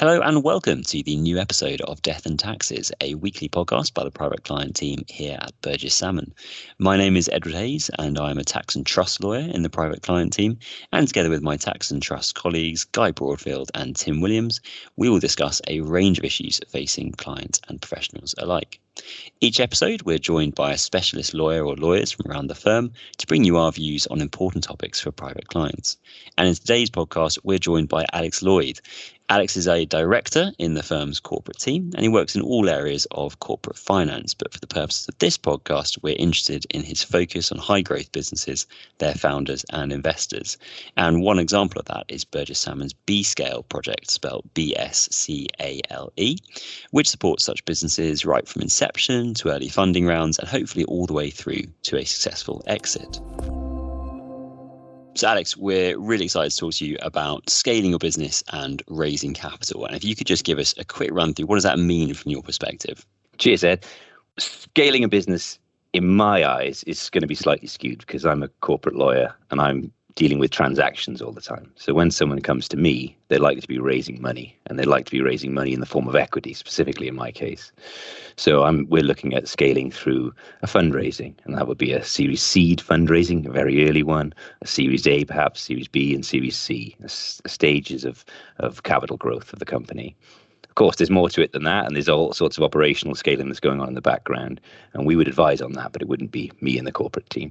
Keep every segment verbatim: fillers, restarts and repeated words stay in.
Hello and welcome to the new episode of Death and Taxes, a weekly podcast by the private client team here at Burgess Salmon. My name is Edward Hayes and I'm a tax and trust lawyer in the private client team, and together with my tax and trust colleagues Guy Broadfield and Tim Williams, we will discuss a range of issues facing clients and professionals alike. Each episode, we're joined by a specialist lawyer or lawyers from around the firm to bring you our views on important topics for private clients. And in today's podcast, we're joined by Alex Lloyd. Alex is a director in the firm's corporate team, and he works in all areas of corporate finance. But for the purposes of this podcast, we're interested in his focus on high growth businesses, their founders and investors. And one example of that is Burgess Salmon's B-Scale project, spelled B S C A L E, which supports such businesses right from inception to early funding rounds and hopefully all the way through to a successful exit. So Alex, we're really excited to talk to you about scaling your business and raising capital. And if you could just give us a quick run through, what does that mean from your perspective? Cheers, Ed. Scaling a business, in my eyes, is going to be slightly skewed because I'm a corporate lawyer and I'm dealing with transactions all the time. So when someone comes to me, they like to be raising money, and they like to be raising money in the form of equity, specifically in my case. So I'm, we're looking at scaling through a fundraising, and that would be a Series Seed fundraising, a very early one, a Series A perhaps, Series B and Series C, stages of, of capital growth of the company. Of course, there's more to it than that, and there's all sorts of operational scaling that's going on in the background, and we would advise on that, but it wouldn't be me and the corporate team.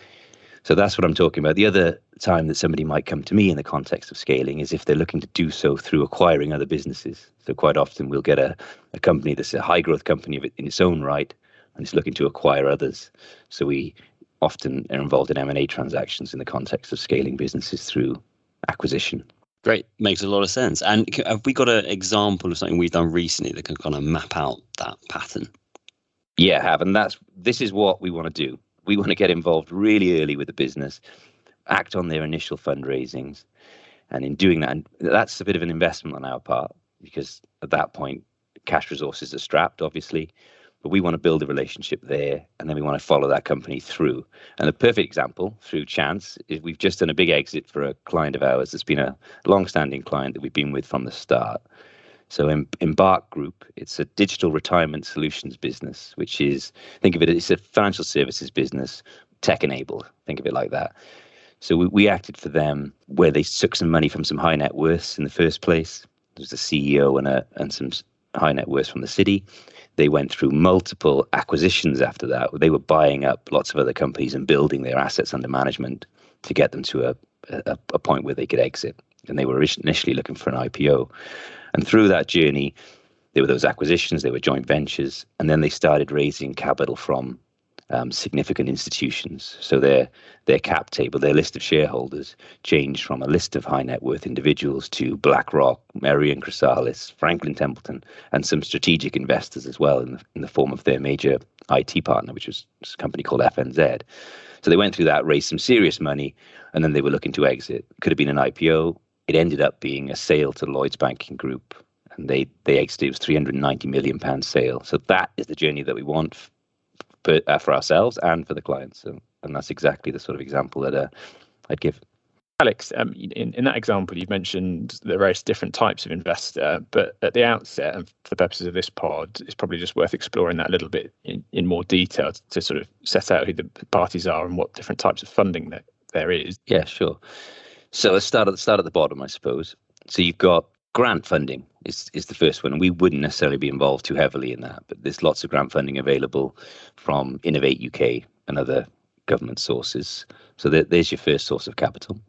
So that's what I'm talking about. The other time that somebody might come to me in the context of scaling is if they're looking to do so through acquiring other businesses. So quite often we'll get a, a company that's a high growth company in its own right, and it's looking to acquire others. So we often are involved in M and A transactions in the context of scaling businesses through acquisition. Great. Makes a lot of sense. And have we got an example of something we've done recently that can kind of map out that pattern? Yeah, I have. And that's this is what we want to do. We want to get involved really early with the business, act on their initial fundraisings. And in doing that, and that's a bit of an investment on our part, because at that point, cash resources are strapped, obviously. But we want to build a relationship there, and then we want to follow that company through. And a perfect example, through chance, is we've just done a big exit for a client of ours that's been a long-standing client that we've been with from the start. So em- Embark Group, it's a digital retirement solutions business, which is, think of it, it's a financial services business, tech-enabled, think of it like that. So we, we acted for them where they took some money from some high net worths in the first place. There was a C E O and, a, and some high net worths from the city. They went through multiple acquisitions after that. They were buying up lots of other companies and building their assets under management to get them to a, a, a point where they could exit. And they were initially looking for an I P O. And through that journey, there were those acquisitions, there were joint ventures, and then they started raising capital from um, significant institutions. So their their cap table, their list of shareholders, changed from a list of high net worth individuals to BlackRock, Merian Chrysalis, Franklin Templeton, and some strategic investors as well in the, in the form of their major I T partner, which was a company called F N Z. So they went through that, raised some serious money, and then they were looking to exit. Could have been an I P O. It ended up being a sale to Lloyds Banking Group, and they they exited. It was three hundred ninety million pounds sale. So that is the journey that we want for, uh, for ourselves and for the clients. So, and that's exactly the sort of example that uh, I'd give. Alex, um, in, in that example, you've mentioned the various different types of investor, but at the outset, and for the purposes of this pod, it's probably just worth exploring that a little bit in, in more detail to, to sort of set out who the parties are and what different types of funding that there is. Yeah, sure. So let's start at the start at the bottom, I suppose. So you've got grant funding is, is the first one, and we wouldn't necessarily be involved too heavily in that, but there's lots of grant funding available from Innovate U K and other government sources. So there, there's your first source of capital.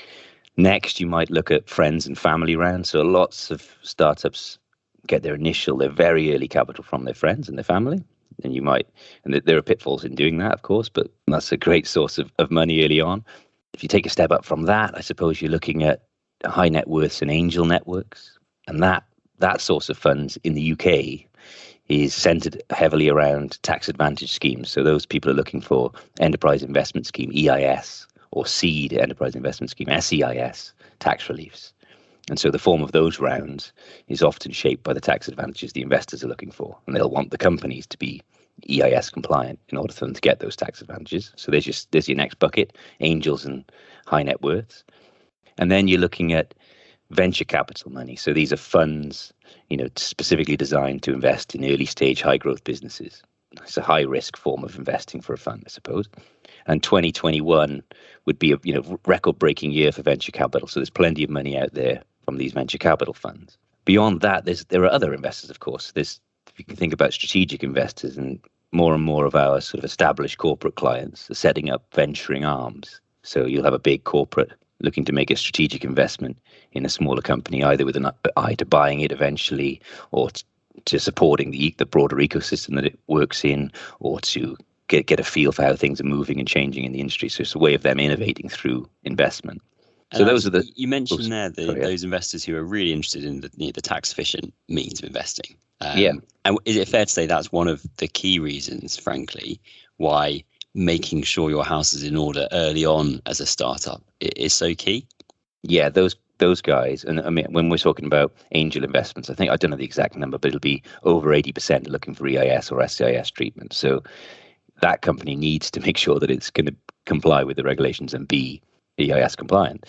Next, you might look at friends and family rounds. So lots of startups get their initial, their very early capital from their friends and their family. And you might, and there are pitfalls in doing that, of course, but that's a great source of, of money early on. If you take a step up from that, I suppose you're looking at high net worths and angel networks. And that that source of funds in the U K is centered heavily around tax advantage schemes. So those people are looking for enterprise investment scheme, E I S, or seed enterprise investment scheme, S E I S, tax reliefs. And so the form of those rounds is often shaped by the tax advantages the investors are looking for. And they'll want the companies to be E I S compliant in order for them to get those tax advantages. So there's just there's your next bucket, angels and high net worths. And then you're looking at venture capital money. So these are funds, you know, specifically designed to invest in early stage, high growth businesses. It's a high risk form of investing for a fund, I suppose. And twenty twenty-one would be a you know record breaking year for venture capital. So there's plenty of money out there from these venture capital funds. Beyond that, there's there are other investors, of course. There's, if you can think about strategic investors, and more and more of our sort of established corporate clients are setting up venturing arms. So you'll have a big corporate looking to make a strategic investment in a smaller company, either with an eye to buying it eventually, or to, to supporting the the broader ecosystem that it works in, or to get get a feel for how things are moving and changing in the industry. So it's a way of them innovating through investment. So and those are the. You mentioned oops, there the, sorry, yeah. those investors who are really interested in the, you know, the tax efficient means of investing. Um, Yeah. And is it fair to say that's one of the key reasons, frankly, why making sure your house is in order early on as a startup i- is so key? Yeah, those those guys, and I mean, when we're talking about angel investments, I think I don't know the exact number, but it'll be over eighty percent looking for E I S or S C I S treatment. So that company needs to make sure that it's going to comply with the regulations and be E I S compliant.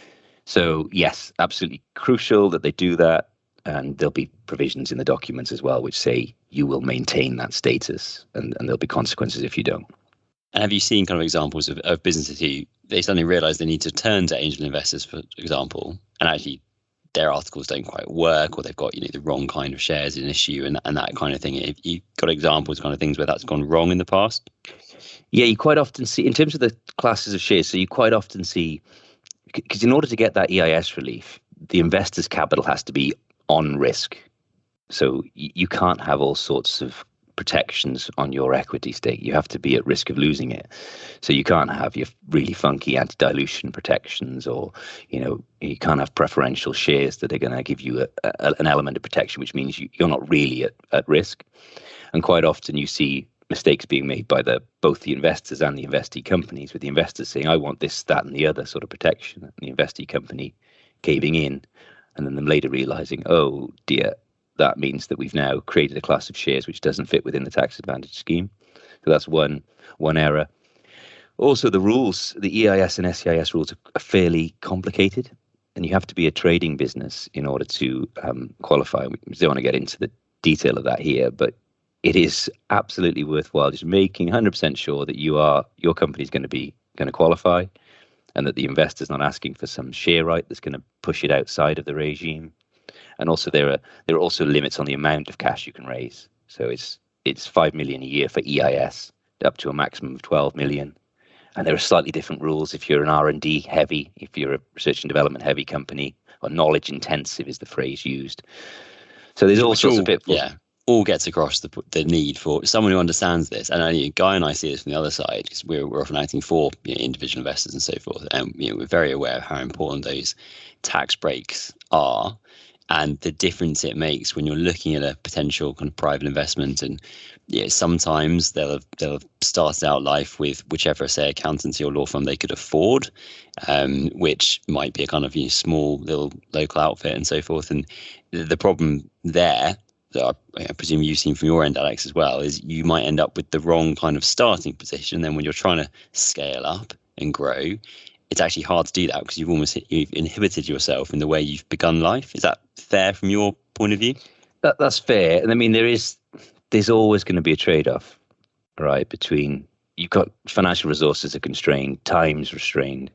So yes, absolutely crucial that they do that. And there'll be provisions in the documents as well, which say you will maintain that status, and, and there'll be consequences if you don't. And have you seen kind of examples of, of businesses who they suddenly realize they need to turn to angel investors, for example, and actually their articles don't quite work, or they've got, you know, the wrong kind of shares in issue and, and that kind of thing? Have you got examples, kind of things where that's gone wrong in the past? Yeah, you quite often see, in terms of the classes of shares, so you quite often see, because in order to get that E I S relief, the investor's capital has to be on risk. So you, you can't have all sorts of protections on your equity stake. You have to be at risk of losing it. So you can't have your really funky anti-dilution protections, or, you know, you can't have preferential shares that are going to give you a, a, an element of protection, which means you, you're not really at, at risk. And quite often you see mistakes being made by the both the investors and the investee companies, with the investors saying, I want this, that, and the other sort of protection, and the investee company caving in, and then them later realizing, oh dear, that means that we've now created a class of shares which doesn't fit within the tax advantage scheme. So that's one one error. Also, the rules, the E I S and S C I S rules are fairly complicated, and you have to be a trading business in order to um, qualify. We don't want to get into the detail of that here, but it is absolutely worthwhile just making one hundred percent sure that you are your company is going to be going to qualify, and that the investor's not asking for some share right that's going to push it outside of the regime. And also there are there are also limits on the amount of cash you can raise. So it's it's five million a year for E I S, up to a maximum of twelve million. And there are slightly different rules if you're an R and D heavy, if you're a research and development heavy company, or knowledge intensive is the phrase used. So there's all Which sorts all, of pitfalls. Yeah, all gets across the the need for someone who understands this. And I, Guy and I see this from the other side, because we're, we're often acting for, you know, individual investors and so forth. And, you know, we're very aware of how important those tax breaks are, and the difference it makes when you're looking at a potential kind of private investment. And yeah, sometimes they'll have, they'll have started out life with whichever, say, accountancy or law firm they could afford, um, which might be a kind of, you know, small little local outfit and so forth. And the, the problem there, that I, I presume you've seen from your end, Alex, as well, is you might end up with the wrong kind of starting position. Then when you're trying to scale up and grow, it's actually hard to do that because you've almost you've inhibited yourself in the way you've begun life. Is that fair from your point of view? That, that's fair. And I mean, there is, there's always going to be a trade-off, right? Between, you've got financial resources are constrained, time's restrained.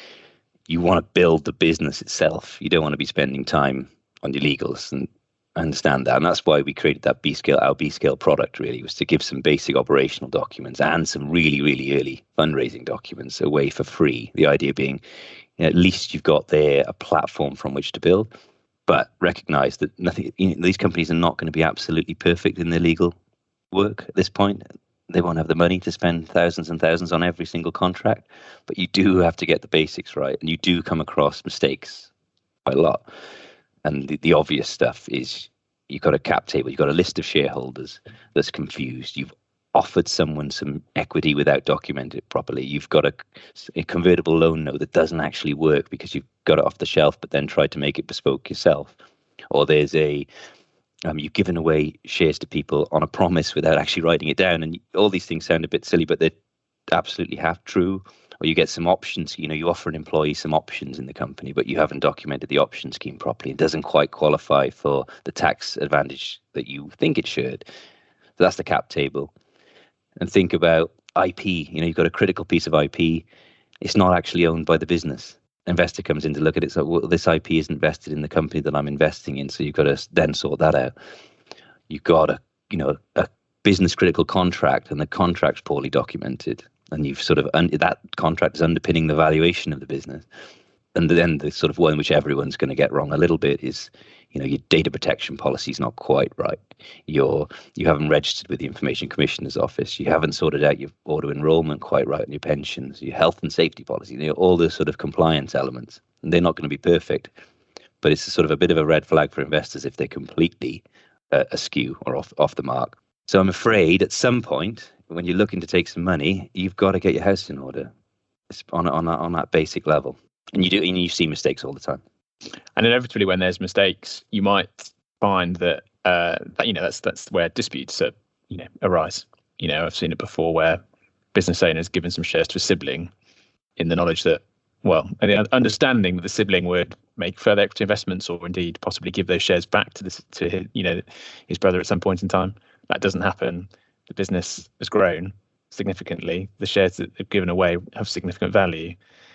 You want to build the business itself. You don't want to be spending time on your legals, and I understand that. And that's why we created that B scale, our B scale product really, was to give some basic operational documents and some really, really early fundraising documents away for free. The idea being, you know, at least you've got there a platform from which to build. But recognize that nothing, you know, these companies are not going to be absolutely perfect in their legal work at this point. They won't have the money to spend thousands and thousands on every single contract, but you do have to get the basics right, and you do come across mistakes quite a lot. And the, the obvious stuff is you've got a cap table, you've got a list of shareholders that's confused. You've offered someone some equity without documenting it properly. You've got a, a convertible loan note that doesn't actually work because you've got it off the shelf, but then tried to make it bespoke yourself. Or there's a, um, you've given away shares to people on a promise without actually writing it down. And all these things sound a bit silly, but they're absolutely half true. or you get some options. You know, you offer an employee some options in the company, but you haven't documented the option scheme properly. It doesn't quite qualify for the tax advantage that you think it should. So that's the cap table. And think about I P. You know, you've got a critical piece of I P. It's not actually owned by the business. Investor comes in to look at it. So, well, this I P isn't vested in the company that I'm investing in. So you've got to then sort that out. You've got a, you know, a business critical contract, and the contract's poorly documented. And you've sort of, un- that contract is underpinning the valuation of the business. And then the sort of one which everyone's going to get wrong a little bit is, you know, your data protection policy is not quite right. You're, you haven't registered with the Information Commissioner's Office. You haven't sorted out your auto enrollment quite right on your pensions, your health and safety policy, you know, all those sort of compliance elements. And they're not going to be perfect. But it's a sort of a bit of a red flag for investors if they're completely uh, askew or off, off the mark. So I'm afraid at some point, when you're looking to take some money, you've got to get your house in order. It's on, on, on that basic level. And you do, and you see mistakes all the time. And inevitably, when there's mistakes, you might find that, uh, that you know that's that's where disputes are, you know arise. You know, I've seen it before where business owners given some shares to a sibling, in the knowledge that, well, and the understanding that the sibling would make further equity investments, or indeed possibly give those shares back to this to his, you know his brother at some point in time. That doesn't happen. The business has grown significantly. The shares that they've given away have significant value,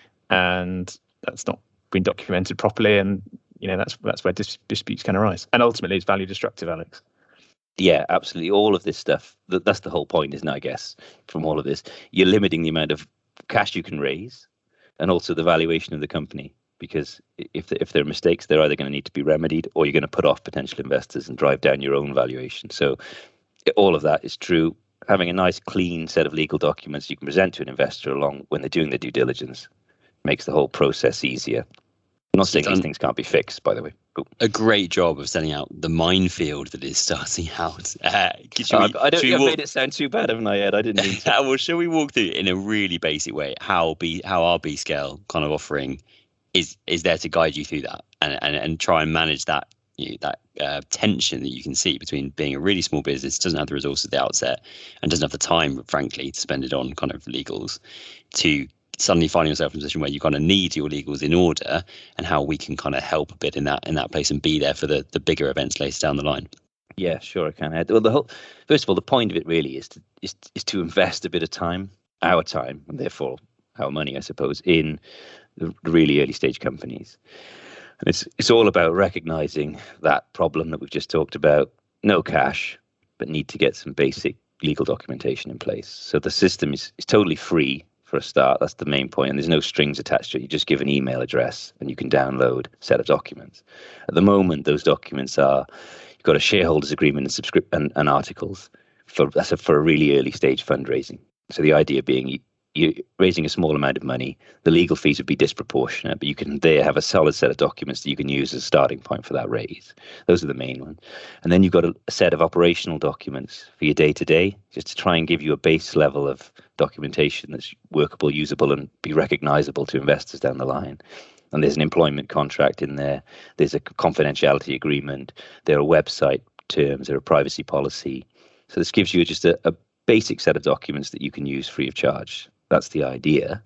and that's not been documented properly, and you know that's that's where dis- disputes can arise, and ultimately it's value destructive, Alex. Yeah, absolutely. All of this stuff, that, that's the whole point, isn't it, I guess, from all of this. You're limiting the amount of cash you can raise, and also the valuation of the company, because if the, if there are mistakes, they're either going to need to be remedied, or you're going to put off potential investors and drive down your own valuation. So all of that is true. Having a nice clean set of legal documents you can present to an investor along when they're doing their due diligence makes the whole process easier. I'm not saying these things can't be fixed, by the way. Cool. A great job of setting out the minefield that is starting out. Uh, we, uh, I don't think I've walk... made it sound too bad, haven't I, Ed? I didn't mean to. Well, shall we walk through in a really basic way how B how our B scale kind of offering is is there to guide you through that, and and, and try and manage that you know, that uh, tension that you can see between being a really small business, doesn't have the resources at the outset, and doesn't have the time, frankly, to spend it on kind of legals, to suddenly finding yourself in a position where you kind of need your legals in order, and how we can kind of help a bit in that in that place and be there for the the bigger events later down the line. Yeah, sure, I can. Well, the whole first of all, the point of it really is to is, is to invest a bit of time, our time, and therefore our money, I suppose, in the really early stage companies. And it's it's all about recognizing that problem that we've just talked about: no cash, but need to get some basic legal documentation in place. So the system is is totally free. For a start, that's the main point, and there's no strings attached to it. You just give an email address and you can download a set of documents. At the moment, those documents are, you've got a shareholders agreement and subscript and, and articles for that's a, for a really early stage fundraising. So the idea being you, you raising a small amount of money, the legal fees would be disproportionate, but you can there have a solid set of documents that you can use as a starting point for that raise. Those are the main ones. And then you've got a, a set of operational documents for your day-to-day, just to try and give you a base level of documentation that's workable, usable, and be recognizable to investors down the line. And there's an employment contract in there. There's a confidentiality agreement. There are website terms. There are privacy policy. So this gives you just a, a basic set of documents that you can use free of charge. That's the idea.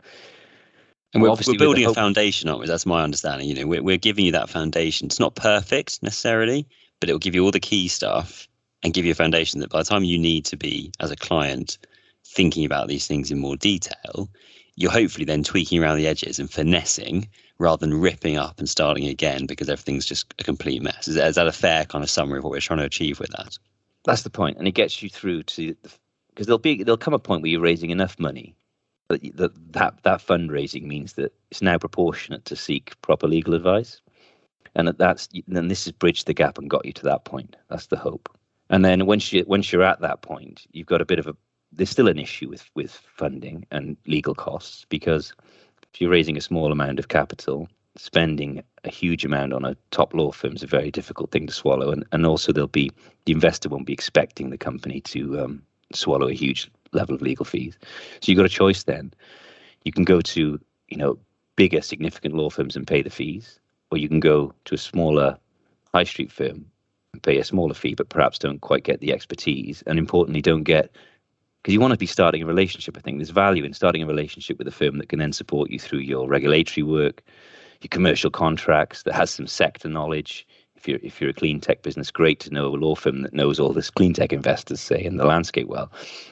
And we're, we're building hope- a foundation, aren't we? That's my understanding. You know, we're, we're giving you that foundation. It's not perfect necessarily, but it will give you all the key stuff and give you a foundation that by the time you need to be, as a client, thinking about these things in more detail, you're hopefully then tweaking around the edges and finessing rather than ripping up and starting again because everything's just a complete mess. Is that, is that a fair kind of summary of what we're trying to achieve with that? That's the point. And it gets you through to, because there'll be, there'll come a point where you're raising enough money that that, that that fundraising means that it's now proportionate to seek proper legal advice. And that that's, then this has bridged the gap and got you to that point. That's the hope. And then once you once you're at that point, you've got a bit of a, there's still an issue with, with funding and legal costs, because if you're raising a small amount of capital, spending a huge amount on a top law firm is a very difficult thing to swallow. And, and also there'll be, the investor won't be expecting the company to um, swallow a huge level of legal fees. So you've got a choice then. You can go to, you know, bigger, significant law firms and pay the fees, or you can go to a smaller high street firm and pay a smaller fee, but perhaps don't quite get the expertise, and importantly, don't get because you want to be starting a relationship. I think there's value in starting a relationship with a firm that can then support you through your regulatory work, your commercial contracts, that has some sector knowledge. If you're if you're a clean tech business, great to know a law firm that knows all this clean tech investors, say, in the landscape well.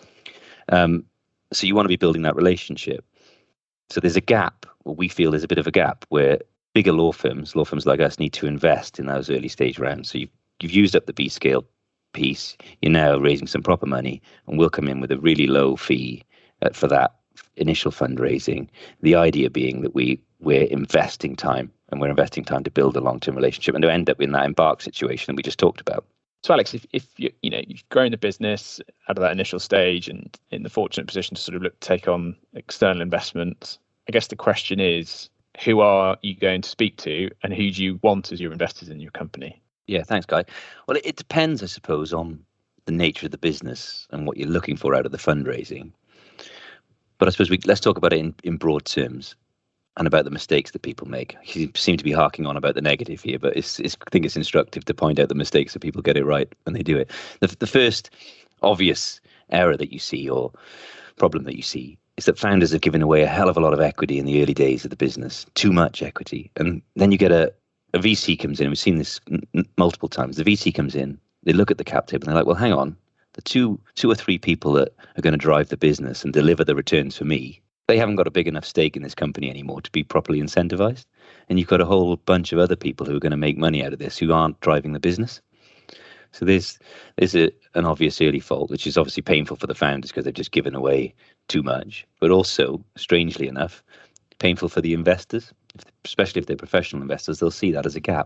Um, so you want to be building that relationship. So there's a gap, or we feel there's a bit of a gap, where bigger law firms, law firms like us, need to invest in those early stage rounds. So you've, you've used up the B scale piece, you're now raising some proper money, and we'll come in with a really low fee uh, for that initial fundraising. The idea being that we, we're investing time, and we're investing time to build a long-term relationship and to end up in that embark situation that we just talked about. So Alex, if, if you you know you've grown the business out of that initial stage and in the fortunate position to sort of look to take on external investments, I guess the question is, who are you going to speak to, and who do you want as your investors in your company? Yeah, thanks, Guy. Well, it, it depends, I suppose, on the nature of the business and what you're looking for out of the fundraising. But I suppose we let's talk about it in, in broad terms and about the mistakes that people make. You seem to be harking on about the negative here, but it's, it's, I think it's instructive to point out the mistakes that people get it right when they do it. The, the first obvious error that you see, or problem that you see, is that founders have given away a hell of a lot of equity in the early days of the business, too much equity. And then you get a, a V C comes in, we've seen this n- multiple times, the V C comes in, they look at the cap table and they're like, well, hang on, the two two or three people that are going to drive the business and deliver the returns for me, they haven't got a big enough stake in this company anymore to be properly incentivized. And you've got a whole bunch of other people who are going to make money out of this who aren't driving the business. So there's there's a, an obvious early fault, which is obviously painful for the founders because they've just given away too much, but also, strangely enough, painful for the investors, especially if they're professional investors. They'll see that as a gap.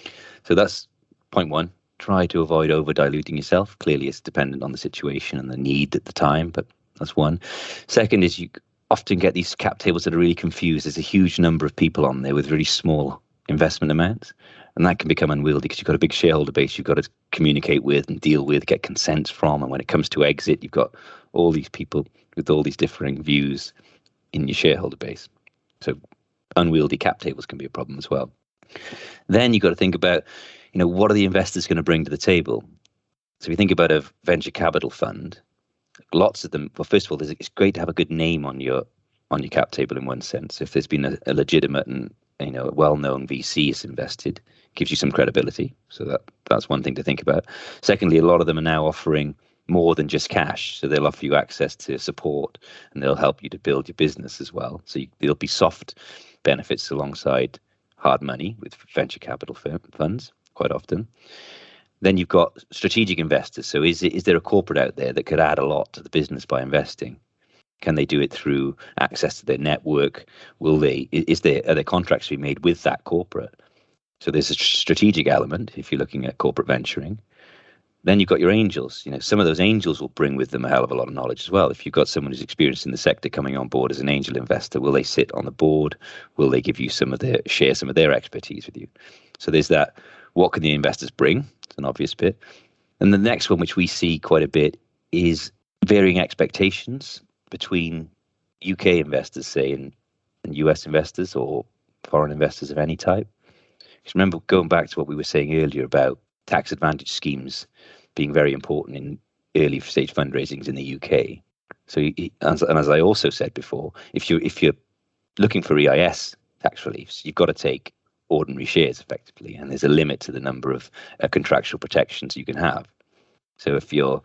So that's point one. Try to avoid over diluting yourself. Clearly, it's dependent on the situation and the need at the time, but that's one. Second is you often get these cap tables that are really confused. There's a huge number of people on there with really small investment amounts, and that can become unwieldy because you've got a big shareholder base you've got to communicate with and deal with, get consents from, and when it comes to exit, you've got all these people with all these differing views in your shareholder base. So unwieldy cap tables can be a problem as well. Then you've got to think about, you know, what are the investors going to bring to the table? So if you think about a venture capital fund, lots of them, well, first of all, it's great to have a good name on your on your cap table in one sense. If there's been a, a legitimate and, you know, a well-known V C is invested, gives you some credibility. So that that's one thing to think about. Secondly, a lot of them are now offering more than just cash. So they'll offer you access to support and they'll help you to build your business as well. So you, there'll be soft benefits alongside hard money with venture capital firm, funds quite often. Then you've got strategic investors. So is it, is there a corporate out there that could add a lot to the business by investing? Can they do it through access to their network? Will they? Is there are there contracts to be made with that corporate? So there's a strategic element if you're looking at corporate venturing. Then you've got your angels. You know, some of those angels will bring with them a hell of a lot of knowledge as well. If you've got someone who's experienced in the sector coming on board as an angel investor, will they sit on the board? Will they give you some of their share some of their expertise with you? So there's that. What can the investors bring? It's an obvious bit. And the next one, which we see quite a bit, is varying expectations between U K investors, say, and, and U S investors or foreign investors of any type. Because remember, going back to what we were saying earlier about tax advantage schemes being very important in early stage fundraisings in the U K. So, as, and as I also said before, if you if you're looking for E I S tax reliefs, you've got to take ordinary shares effectively, and there's a limit to the number of uh, contractual protections you can have. So if you're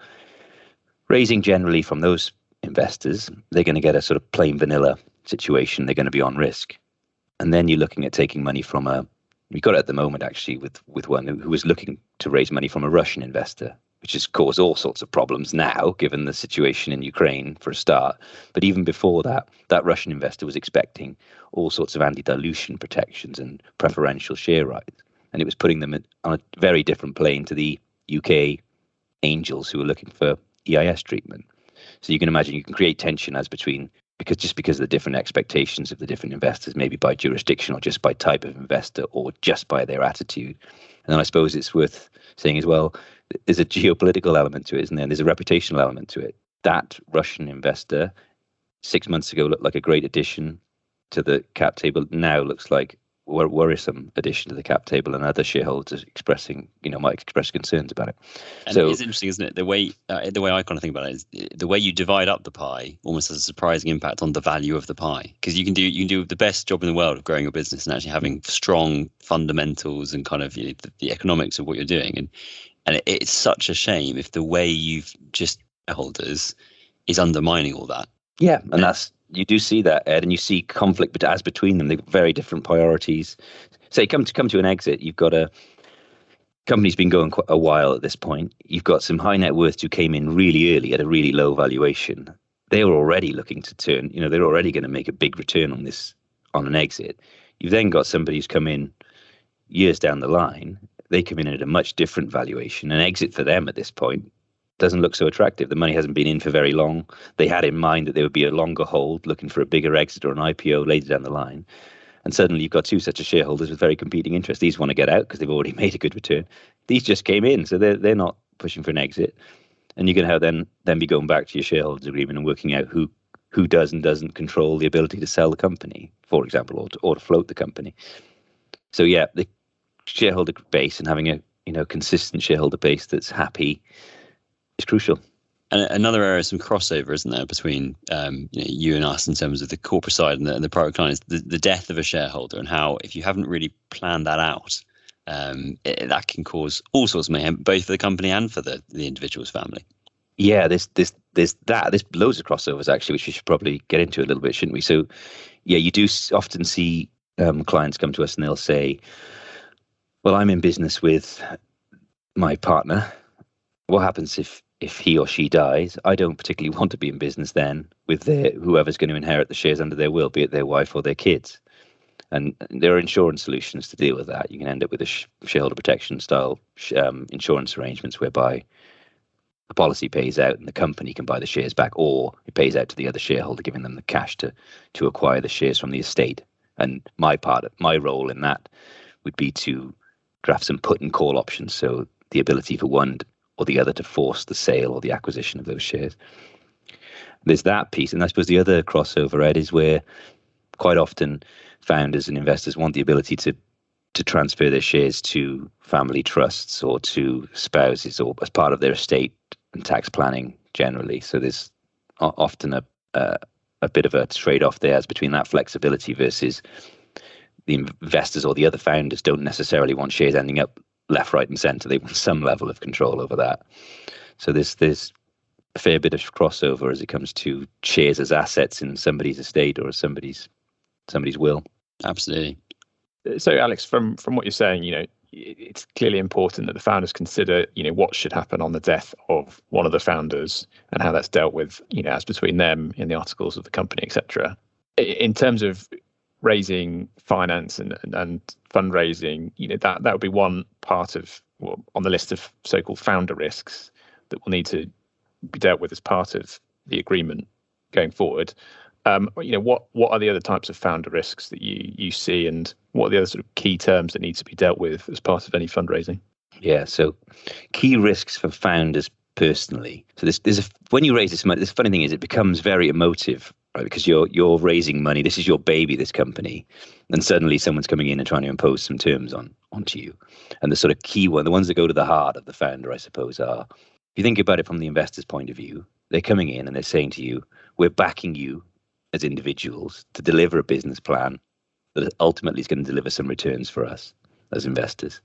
raising generally from those investors, they're going to get a sort of plain vanilla situation. They're going to be on risk. And then you're looking at taking money from a, we got it at the moment actually with, with one who, who was looking to raise money from a Russian investor, which has caused all sorts of problems now, given the situation in Ukraine for a start. But even before that, that Russian investor was expecting all sorts of anti-dilution protections and preferential share rights. And it was putting them on a very different plane to the U K angels who were looking for E I S treatment. So you can imagine you can create tension as between, because just because of the different expectations of the different investors, maybe by jurisdiction or just by type of investor or just by their attitude. And then I suppose it's worth saying as well, there's a geopolitical element to it, isn't there? There's a reputational element to it. That Russian investor six months ago looked like a great addition to the cap table. Now looks like wor- worrisome addition to the cap table, and other shareholders expressing, you know, might express concerns about it. And so it's interesting, isn't it? The way uh, the way I kind of think about it is the way you divide up the pie almost has a surprising impact on the value of the pie, because you can do you can do the best job in the world of growing your business and actually having strong fundamentals and kind of, you know, the, the economics of what you're doing, and and it, it's such a shame if the way you've just shareholders is undermining all that. Yeah, and that's, you do see that, Ed, and you see conflict but as between them. They've very different priorities. Say, come to come to an exit, you've got a company's been going quite a while at this point. You've got some high net worths who came in really early at a really low valuation. They were already looking to turn, you know, they're already going to make a big return on this, on an exit. You've then got somebody who's come in years down the line. They come in at a much different valuation. An exit for them at this point doesn't look so attractive. The money hasn't been in for very long. They had in mind that there would be a longer hold, looking for a bigger exit or an I P O later down the line. And suddenly you've got two sets of shareholders with very competing interests. These want to get out because they've already made a good return. These just came in, so they're they're not pushing for an exit. And you're going to have then then be going back to your shareholders agreement and working out who who does and doesn't control the ability to sell the company, for example, or to, or to float the company. So yeah, the shareholder base and having a, you know, consistent shareholder base that's happy is crucial. And another area of some crossover, isn't there, between um, you know, you and us in terms of the corporate side and the, and the private client, is the, the death of a shareholder, and how if you haven't really planned that out, um, it, that can cause all sorts of mayhem, both for the company and for the, the individual's family. Yeah, there's there's there's that. There's loads of crossovers actually, which we should probably get into a little bit, shouldn't we? So, yeah, you do often see um, clients come to us and they'll say, "Well, I'm in business with my partner. What happens if if he or she dies? I don't particularly want to be in business then with their whoever's going to inherit the shares under their will, be it their wife or their kids." And there are insurance solutions to deal with that. You can end up with a sh- shareholder protection style um, insurance arrangements whereby the policy pays out and the company can buy the shares back, or it pays out to the other shareholder, giving them the cash to to acquire the shares from the estate. And my part, my role in that would be to draft some put and call options, so the ability for one or the other to force the sale or the acquisition of those shares. There's that piece. And I suppose the other crossover, Ed, is where quite often founders and investors want the ability to to transfer their shares to family trusts or to spouses or as part of their estate and tax planning generally. So there's often a a, a bit of a trade-off there as between that flexibility versus the investors or the other founders don't necessarily want shares ending up left, right, and centre. They want some level of control over that. So there's there's a fair bit of crossover as it comes to shares as assets in somebody's estate or somebody's somebody's will. Absolutely. So, Alex, from from what you're saying, you know, it's clearly important that the founders consider, you know, what should happen on the death of one of the founders and how that's dealt with, you know, as between them in the articles of the company, et cetera. In terms of raising finance and, and, and fundraising, you know, that, that would be one part of, well, on the list of so-called founder risks that will need to be dealt with as part of the agreement going forward. Um, you know, what what are the other types of founder risks that you you see, and what are the other sort of key terms that need to be dealt with as part of any fundraising? Yeah, so key risks for founders personally. So there's there's a, when you raise this money, this funny thing is it becomes very emotive, right? Because you're you're raising money. This is your baby, this company, and suddenly someone's coming in and trying to impose some terms on onto you. And the sort of key one, the ones that go to the heart of the founder, I suppose, are, if you think about it from the investor's point of view, they're coming in and they're saying to you, "We're backing you as individuals to deliver a business plan that ultimately is going to deliver some returns for us as investors.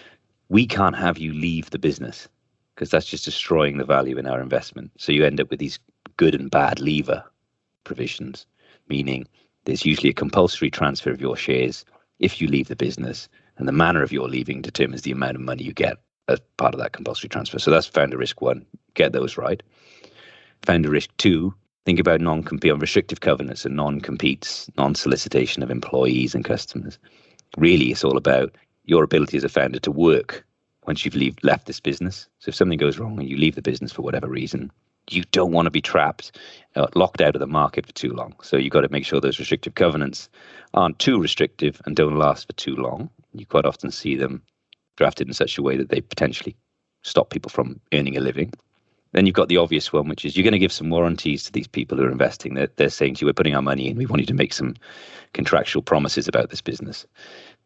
We can't have you leave the business because that's just destroying the value in our investment." So you end up with these good and bad leaver provisions, meaning there's usually a compulsory transfer of your shares if you leave the business, and the manner of your leaving determines the amount of money you get as part of that compulsory transfer. So that's founder risk one. Get those right. Founder risk two, think about non-compete on restrictive covenants and non-competes, non-solicitation of employees and customers. Really, it's all about your ability as a founder to work once you've leave, left this business. So if something goes wrong and you leave the business for whatever reason, you don't want to be trapped, uh, locked out of the market for too long. So you've got to make sure those restrictive covenants aren't too restrictive and don't last for too long. You quite often see them drafted in such a way that they potentially stop people from earning a living. Then you've got the obvious one, which is you're going to give some warranties to these people who are investing. They're, they're saying to you, "We're putting our money in. We want you to make some contractual promises about this business."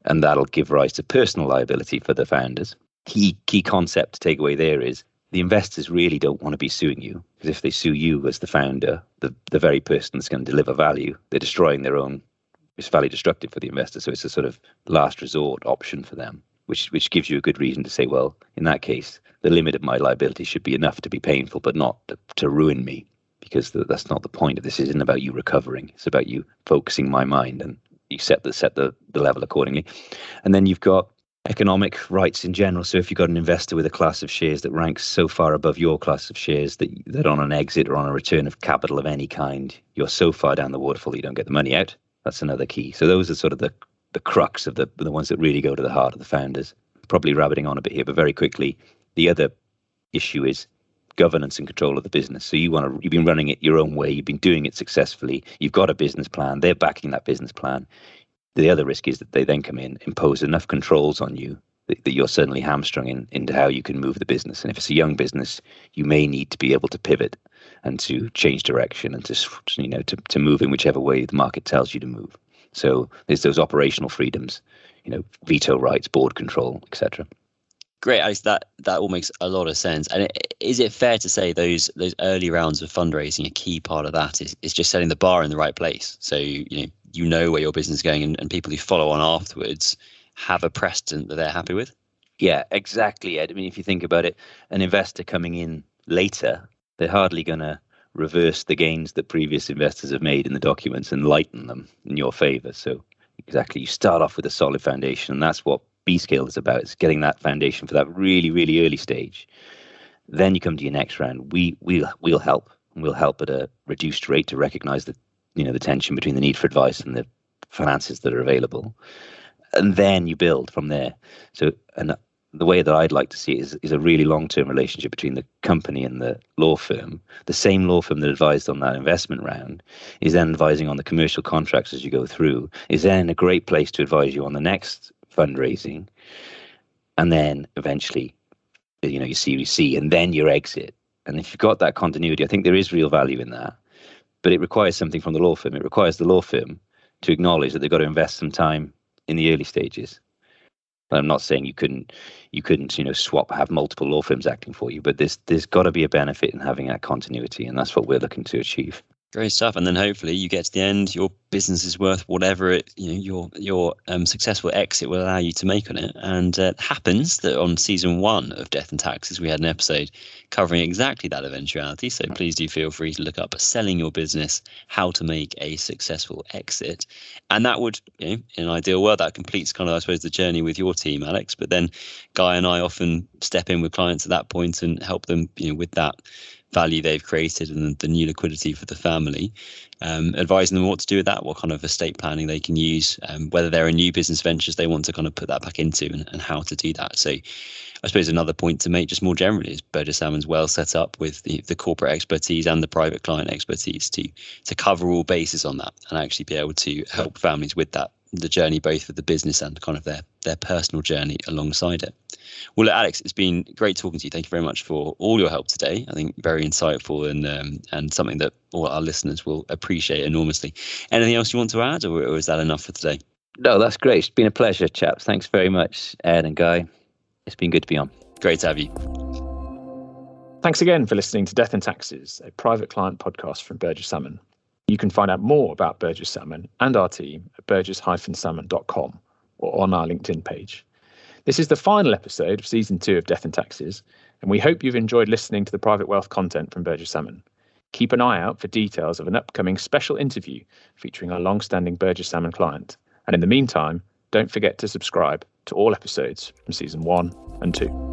and that'll give rise to personal liability for the founders. Key key concept to take away there is the investors really don't want to be suing you, because if they sue you as the founder, the, the very person that's going to deliver value, they're destroying their own. It's value destructive for the investor. So it's a sort of last resort option for them, which which gives you a good reason to say, well, in that case, the limit of my liability should be enough to be painful, but not to, to ruin me, because the, that's not the point of this. It isn't about you recovering. It's about you focusing my mind, and you set the set the, the level accordingly. And then you've got economic rights in general. So if you've got an investor with a class of shares that ranks so far above your class of shares that, that on an exit or on a return of capital of any kind, you're so far down the waterfall you don't get the money out. That's another key. So those are sort of the, the crux of the, the ones that really go to the heart of the founders. Probably rabbiting on a bit here, but very quickly, the other issue is governance and control of the business. So you want to, you've been running it your own way, you've been doing it successfully, you've got a business plan, they're backing that business plan. The other risk is that they then come in, impose enough controls on you that, that you're suddenly hamstrung in, into how you can move the business. And if it's a young business, you may need to be able to pivot and to change direction and to, you know, to, to move in whichever way the market tells you to move. So there's those operational freedoms, you know, veto rights, board control, et cetera. Great, Alex. That that all makes a lot of sense. And it, is it fair to say those those early rounds of fundraising, a key part of that is, is just setting the bar in the right place? So you know you know where your business is going, and, and people who follow on afterwards have a precedent that they're happy with. Yeah, exactly, Ed. I mean, if you think about it, an investor coming in later, they're hardly going to reverse the gains that previous investors have made in the documents and lighten them in your favor. So exactly, you start off with a solid foundation, and that's what B-Scale is about. It's getting that foundation for that really, really early stage. Then you come to your next round. We we'll we'll help, and we'll help at a reduced rate to recognize the you know the tension between the need for advice and the finances that are available, and then you build from there. So, and the way that I'd like to see it is, is a really long-term relationship between the company and the law firm. The same law firm that advised on that investment round is then advising on the commercial contracts as you go through, is then a great place to advise you on the next fundraising, and then eventually, you know, your Series C, and then your exit. And if you've got that continuity, I think there is real value in that. But it requires something from the law firm. It requires the law firm to acknowledge that they've got to invest some time in the early stages. I'm not saying you couldn't, you couldn't, you know, swap, have multiple law firms acting for you, but there's there's got to be a benefit in having that continuity, and that's what we're looking to achieve. Great stuff. And then hopefully you get to the end, your business is worth whatever it, you know, your your um, successful exit will allow you to make on it. And uh, it happens that on season one of Death and Taxes, we had an episode covering exactly that eventuality. So please do feel free to look up Selling Your Business, How to Make a Successful Exit. And that would, you know, in an ideal world, that completes kind of, I suppose, the journey with your team, Alex. But then Guy and I often step in with clients at that point and help them, you know, with that value they've created and the new liquidity for the family, um, advising them what to do with that, what kind of estate planning they can use, um, whether there are new business ventures they want to kind of put that back into, and, and how to do that. So I suppose another point to make just more generally is Burgess Salmon's well set up with the, the corporate expertise and the private client expertise to to cover all bases on that and actually be able to help families with that, the journey, both with the business and kind of their their personal journey alongside it. Well, look, Alex, it's been great talking to you. Thank you very much for all your help today. I think very insightful and um, and something that all our listeners will appreciate enormously. Anything else you want to add, or, or is that enough for today? No, that's great. It's been a pleasure, chaps. Thanks very much, Ed and Guy. It's been good to be on. Great to have you. Thanks again for listening to Death and Taxes, a private client podcast from Burgess Salmon. You can find out more about Burgess Salmon and our team at burgess dash salmon dot com or on our LinkedIn page. This is the final episode of season two of Death and Taxes, and we hope you've enjoyed listening to the private wealth content from Burgess Salmon. Keep an eye out for details of an upcoming special interview featuring our long-standing Burgess Salmon client. And in the meantime, don't forget to subscribe to all episodes from season one and two.